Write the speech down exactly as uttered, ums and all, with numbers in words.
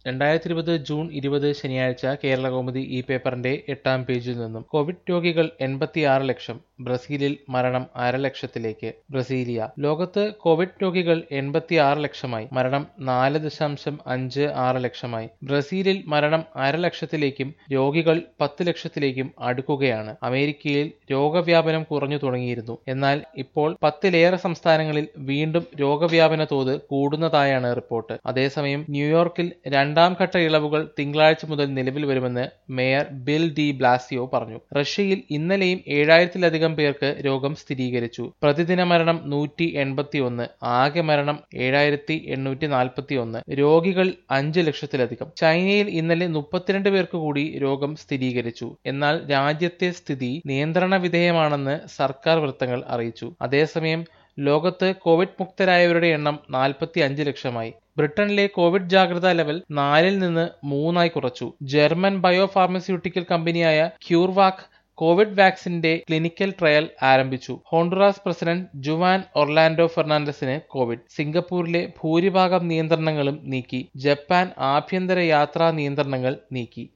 രണ്ടായിരത്തി ഇരുപത് ജൂൺ ഇരുപത് ശനിയാഴ്ച കേരളകൗമുദി ഈ പേപ്പറിന്റെ എട്ടാം പേജിൽ നിന്നും കോവിഡ് രോഗികൾ എൺപത്തിയാറ് ലക്ഷം, ബ്രസീലിൽ മരണം അരലക്ഷത്തിലേക്ക്. ബ്രസീലിയ ലോകത്ത് കോവിഡ് രോഗികൾ എൺപത്തിയാറ് ലക്ഷമായി, മരണം നാല് ദശാംശം അഞ്ച് ആറ് ലക്ഷമായി. ബ്രസീലിൽ മരണം അരലക്ഷത്തിലേക്കും രോഗികൾ പത്ത് ലക്ഷത്തിലേക്കും അടുക്കുകയാണ്. അമേരിക്കയിൽ രോഗവ്യാപനം കുറഞ്ഞു തുടങ്ങിയിരുന്നു. എന്നാൽ ഇപ്പോൾ പത്തിലേറെ സംസ്ഥാനങ്ങളിൽ വീണ്ടും രോഗവ്യാപന തോത് കൂടുന്നതായാണ് റിപ്പോർട്ട്. അതേസമയം ന്യൂയോർക്കിൽ രണ്ടാം ഘട്ട ഇളവുകൾ തിങ്കളാഴ്ച മുതൽ നിലവിൽ വരുമെന്ന് മേയർ ബിൽ ഡി ബ്ലാസിയോ പറഞ്ഞു. റഷ്യയിൽ ഇന്നലെയും ഏഴായിരത്തിലധികം പേർക്ക് രോഗം സ്ഥിരീകരിച്ചു. പ്രതിദിന മരണം നൂറ്റി എൺപത്തി ഒന്ന്, ആകെ മരണം ഏഴായിരത്തി എണ്ണൂറ്റി നാൽപ്പത്തി ഒന്ന്, രോഗികൾ അഞ്ച് ലക്ഷത്തിലധികം. ചൈനയിൽ ഇന്നലെ മുപ്പത്തിരണ്ട് പേർക്ക് കൂടി രോഗം സ്ഥിരീകരിച്ചു. എന്നാൽ രാജ്യത്തെ സ്ഥിതി നിയന്ത്രണ വിധേയമാണെന്ന് സർക്കാർ വൃത്തങ്ങൾ അറിയിച്ചു. അതേസമയം ലോകത്ത് കോവിഡ് മുക്തരായവരുടെ എണ്ണം നാൽപ്പത്തി അഞ്ച് ലക്ഷമായി. ബ്രിട്ടനിലെ കോവിഡ് ജാഗ്രതാ ലെവൽ നാലിൽ നിന്ന് മൂന്നായി കുറച്ചു. ജർമ്മൻ ബയോ ഫാർമസ്യൂട്ടിക്കൽ കമ്പനിയായ ക്യൂർവാക് കോവിഡ് വാക്സിന്റെ ക്ലിനിക്കൽ ട്രയൽ ആരംഭിച്ചു. ഹോണ്ടുറാസ് പ്രസിഡന്റ് ജുവാൻ ഒർലാൻഡോ ഫെർണാണ്ടസിന് കോവിഡ്. സിംഗപ്പൂരിലെ ഭൂരിഭാഗം നിയന്ത്രണങ്ങളും നീക്കി. ജപ്പാൻ ആഭ്യന്തര യാത്രാ നിയന്ത്രണങ്ങൾ നീക്കി.